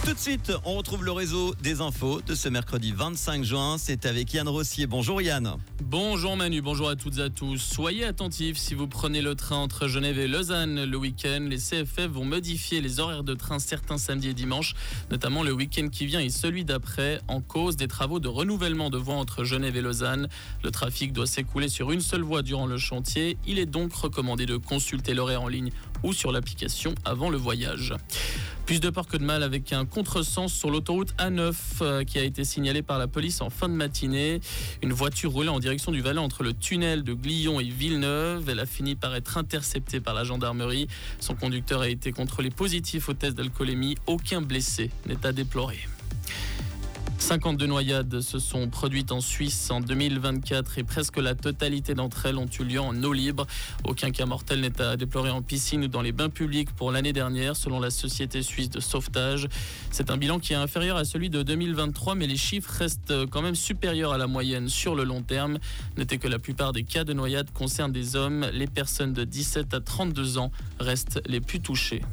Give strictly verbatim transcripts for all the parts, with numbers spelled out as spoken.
Tout de suite, on retrouve le réseau des infos de ce mercredi vingt-cinq juin. C'est avec Yann Rossier. Bonjour Yann. Bonjour Manu, bonjour à toutes et à tous. Soyez attentifs si vous prenez le train entre Genève et Lausanne le week-end. Les C F F vont modifier les horaires de train certains samedis et dimanches, notamment le week-end qui vient et celui d'après, en cause des travaux de renouvellement de voies entre Genève et Lausanne. Le trafic doit s'écouler sur une seule voie durant le chantier. Il est donc recommandé de consulter l'horaire en ligne ou sur l'application avant le voyage. Plus de peur que de mal avec un contresens sur l'autoroute A neuf euh, qui a été signalé par la police en fin de matinée. Une voiture roulait en direction du Valais entre le tunnel de Glion et Villeneuve. Elle a fini par être interceptée par la gendarmerie. Son conducteur a été contrôlé positif au test d'alcoolémie. Aucun blessé n'est à déplorer. cinquante-deux noyades se sont produites en Suisse en deux mille vingt-quatre et presque la totalité d'entre elles ont eu lieu en eau libre. Aucun cas mortel n'est à déplorer en piscine ou dans les bains publics pour l'année dernière, selon la Société suisse de sauvetage. C'est un bilan qui est inférieur à celui de deux mille vingt-trois, mais les chiffres restent quand même supérieurs à la moyenne sur le long terme. Notez que la plupart des cas de noyade concernent des hommes. Les personnes de dix-sept à trente-deux ans restent les plus touchées.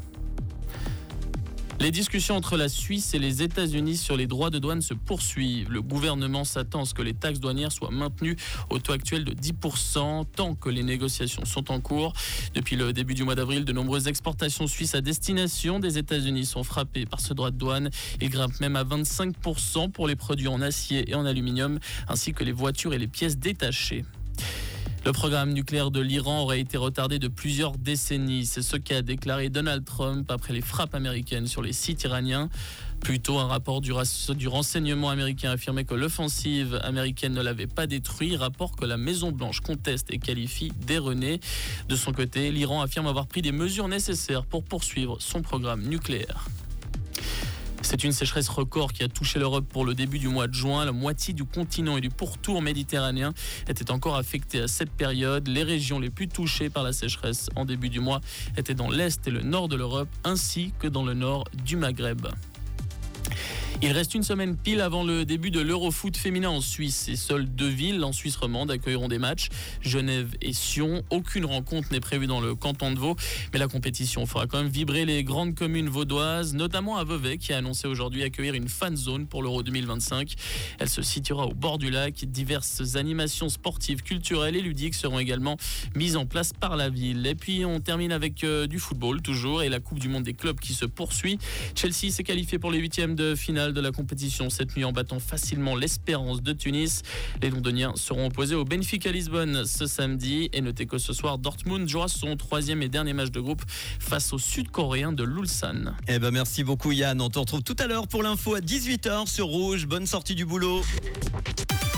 Les discussions entre la Suisse et les États-Unis sur les droits de douane se poursuivent. Le gouvernement s'attend à ce que les taxes douanières soient maintenues au taux actuel de dix pour cent tant que les négociations sont en cours. Depuis le début du mois d'avril, de nombreuses exportations suisses à destination des États-Unis sont frappées par ce droit de douane. Il grimpe même à vingt-cinq pour cent pour les produits en acier et en aluminium, ainsi que les voitures et les pièces détachées. Le programme nucléaire de l'Iran aurait été retardé de plusieurs décennies. C'est ce qu'a déclaré Donald Trump après les frappes américaines sur les sites iraniens. Plus tôt, un rapport du, du renseignement américain affirmait que l'offensive américaine ne l'avait pas détruit. Rapport que la Maison-Blanche conteste et qualifie d'erroné. De son côté, l'Iran affirme avoir pris des mesures nécessaires pour poursuivre son programme nucléaire. C'est une sécheresse record qui a touché l'Europe pour le début du mois de juin. La moitié du continent et du pourtour méditerranéen étaient encore affectés à cette période. Les régions les plus touchées par la sécheresse en début du mois étaient dans l'est et le nord de l'Europe, ainsi que dans le nord du Maghreb. Il reste une semaine pile avant le début de l'Eurofoot féminin en Suisse. Et seules deux villes en Suisse romande accueilleront des matchs, Genève et Sion. Aucune rencontre n'est prévue dans le canton de Vaud, mais la compétition fera quand même vibrer les grandes communes vaudoises, notamment à Vevey qui a annoncé aujourd'hui accueillir une fan zone pour l'Euro deux mille vingt-cinq. Elle se situera au bord du lac. Diverses animations sportives, culturelles et ludiques seront également mises en place par la ville. Et puis on termine avec euh, du football toujours et la Coupe du monde des clubs qui se poursuit. Chelsea s'est qualifié pour les huitièmes de finale de la compétition cette nuit en battant facilement l'Espérance de Tunis. Les Londoniens seront opposés au Benfica Lisbonne ce samedi et notez que ce soir Dortmund jouera son troisième et dernier match de groupe face aux Sud-Coréens de l'Ulsan. Eh ben merci beaucoup Yann, on te retrouve tout à l'heure pour l'info à dix-huit heures sur Rouge. Bonne sortie du boulot.